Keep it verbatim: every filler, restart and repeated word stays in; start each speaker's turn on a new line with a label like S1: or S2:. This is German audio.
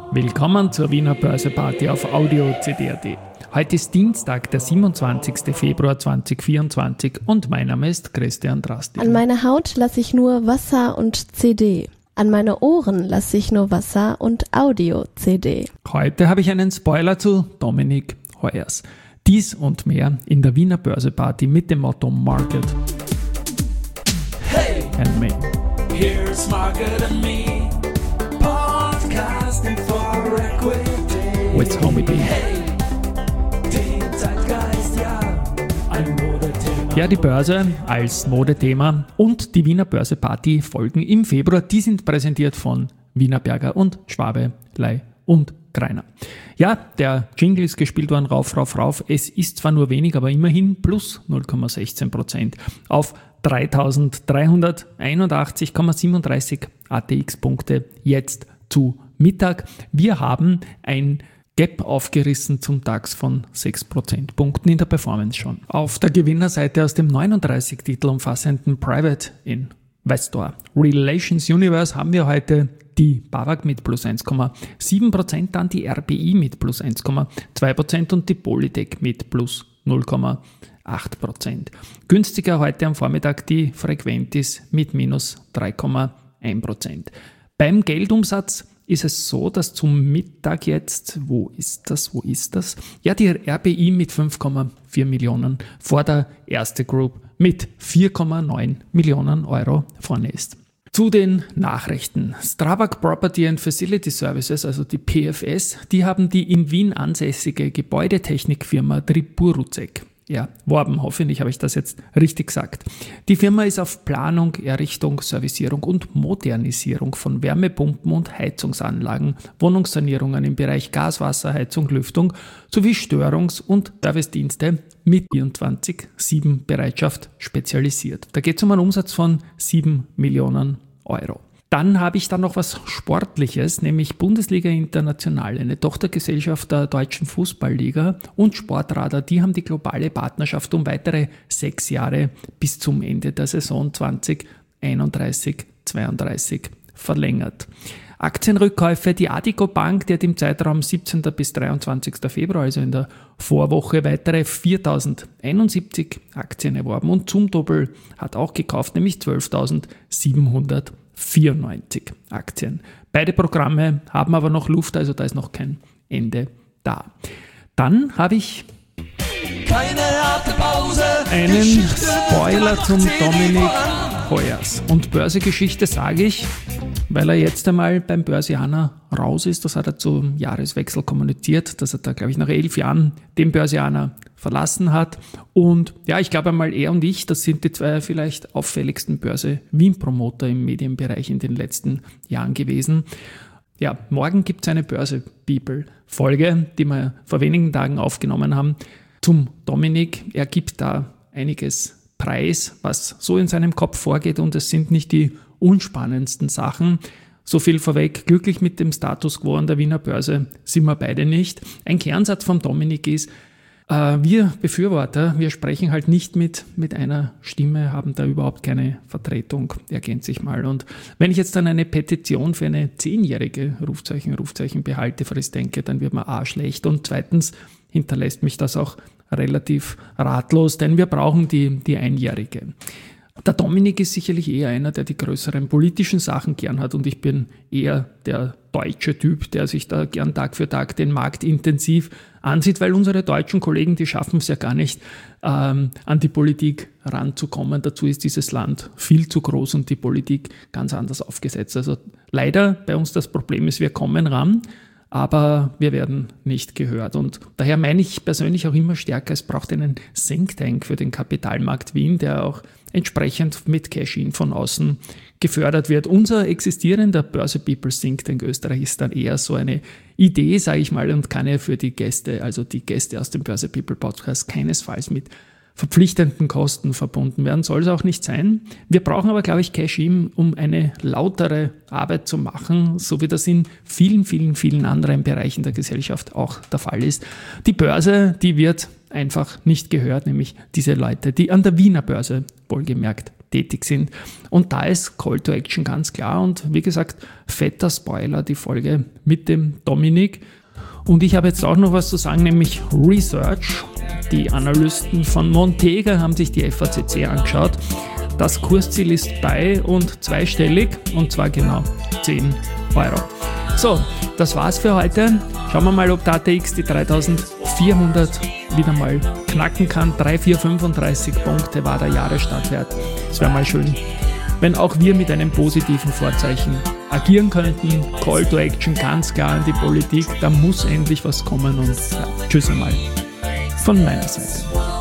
S1: Willkommen zur Wiener Börseparty auf Audio C D punkt A T. Heute ist Dienstag, der siebenundzwanzigster Februar zweitausendvierundzwanzig und mein Name ist Christian Drastil.
S2: An meine Haut lasse ich nur Wasser und C D. An meine Ohren lasse ich nur Wasser und Audio-C D.
S1: Heute habe ich einen Spoiler zu Dominik Heuers. Dies und mehr in der Wiener Börseparty mit dem Motto Market
S3: Hey,
S1: and Me.
S3: here's Market and Me, podcasting for equity.
S1: With Homie B.
S3: Hey, den Zeitgeist, ja, ein Modethema.
S1: Ja, die Börse als Modethema und die Wiener Börseparty folgen im Februar. Die sind präsentiert von Wienerberger und Schwabe, Ley und Greiner. Ja, der Jingle ist gespielt worden, rauf, rauf, rauf. Es ist zwar nur wenig, aber immerhin plus null Komma sechzehn Prozent auf dreitausenddreihunderteinundachtzig Komma siebenunddreißig A T X-Punkte jetzt zu Mittag. Wir haben ein Gap aufgerissen zum DAX von sechs Prozentpunkten in der Performance schon. Auf der Gewinnerseite aus dem neununddreißig Titel umfassenden Private Investor Relations Universe haben wir heute die BAWAG mit plus eins Komma sieben Prozent, dann die R B I mit plus eins Komma zwei Prozent und die Polytech mit plus null Komma acht Prozent. Günstiger heute am Vormittag die Frequentis mit minus drei Komma eins Prozent. Beim Geldumsatz ist es so, dass zum Mittag jetzt, wo ist das, wo ist das? Ja, die R B I mit fünf Komma vier Millionen vor der Erste Group mit vier Komma neun Millionen Euro vorne ist. Zu den Nachrichten. Strabag Property and Facility Services, also die P F S, die haben die in Wien ansässige Gebäudetechnikfirma Triburuzek erworben. Hoffentlich habe ich das jetzt richtig gesagt. Die Firma ist auf Planung, Errichtung, Servicierung und Modernisierung von Wärmepumpen und Heizungsanlagen, Wohnungssanierungen im Bereich Gas, Wasser, Heizung, Lüftung sowie Störungs- und Servicedienste mit vierundzwanzig sieben Bereitschaft spezialisiert. Da geht es um einen Umsatz von sieben Millionen Euro. Dann habe ich dann noch was Sportliches, nämlich Bundesliga International, eine Tochtergesellschaft der Deutschen Fußballliga und Sportradar. Die haben die globale Partnerschaft um weitere sechs Jahre bis zum Ende der Saison zwanzig einunddreißig zweiunddreißig verlängert. Aktienrückkäufe, die Addiko Bank, die hat im Zeitraum siebzehnten bis dreiundzwanzigsten Februar, also in der Vorwoche, weitere viertausendeinundsiebzig Aktien erworben und Zumtobel hat auch gekauft, nämlich zwölftausendsiebenhundertvierundneunzig Aktien. Beide Programme haben aber noch Luft, also da ist noch kein Ende da. Dann habe ich
S3: Keine harte Pause.
S1: einen
S3: Geschichte
S1: Spoiler zum
S3: macht sie
S1: Dominik
S3: niemand.
S1: Heuers. Und Börsegeschichte sage ich, weil er jetzt einmal beim Börsianer raus ist. Das hat er zum Jahreswechsel kommuniziert, dass er da, glaube ich, nach elf Jahren den Börsianer verlassen hat. Und ja, ich glaube einmal, er und ich, das sind die zwei vielleicht auffälligsten Börse-Wien-Promoter im Medienbereich in den letzten Jahren gewesen. Ja, morgen gibt es eine Börse-People-Folge, die wir vor wenigen Tagen aufgenommen haben, zum Dominik. Er gibt da einiges preis, was so in seinem Kopf vorgeht, und es sind nicht die unspannendsten Sachen. So viel vorweg, glücklich mit dem Status quo an der Wiener Börse sind wir beide nicht. Ein Kernsatz vom Dominik ist, äh, wir Befürworter, wir sprechen halt nicht mit, mit einer Stimme, haben da überhaupt keine Vertretung, ergänze ich mal. Und wenn ich jetzt dann eine Petition für eine zehnjährige Rufzeichen, Rufzeichen Behaltefrist denke, dann wird mir A schlecht, und zweitens hinterlässt mich das auch relativ ratlos, denn wir brauchen die, die einjährige. Der Dominik ist sicherlich eher einer, der die größeren politischen Sachen gern hat, und ich bin eher der deutsche Typ, der sich da gern Tag für Tag den Markt intensiv ansieht, weil unsere deutschen Kollegen, die schaffen es ja gar nicht, ähm, an die Politik ranzukommen. Dazu ist dieses Land viel zu groß und die Politik ganz anders aufgesetzt. Also leider bei uns das Problem ist, wir kommen ran, aber wir werden nicht gehört. Und daher meine ich persönlich auch immer stärker, es braucht einen Think Tank für den Kapitalmarkt Wien, der auch entsprechend mit Cash-In von außen gefördert wird. Unser existierender Börse People Think Tank Österreich ist dann eher so eine Idee, sage ich mal, und kann ja für die Gäste, also die Gäste aus dem Börse People Podcast, keinesfalls mit verpflichtenden Kosten verbunden werden, soll es auch nicht sein. Wir brauchen aber, glaube ich, Cash-In, um eine lautere Arbeit zu machen, so wie das in vielen, vielen, vielen anderen Bereichen der Gesellschaft auch der Fall ist. Die Börse, die wird einfach nicht gehört, nämlich diese Leute, die an der Wiener Börse wohlgemerkt tätig sind. Und da ist Call to Action ganz klar und wie gesagt, fetter Spoiler, die Folge mit dem Dominik. Und ich habe jetzt auch noch was zu sagen, nämlich Research. Die Analysten von Montega haben sich die F A C C angeschaut. Das Kursziel ist bei und zweistellig und zwar genau zehn Euro. So, das war's für heute. Schauen wir mal, ob der A T X die dreitausendvierhundert wieder mal knacken kann. drei Komma vierhundertfünfunddreißig Punkte war der Jahresstartwert. Es wäre mal schön, wenn auch wir mit einem positiven Vorzeichen agieren könnten. Call to Action ganz klar an die Politik. Da muss endlich was kommen und ja, tschüss einmal von meiner Seite.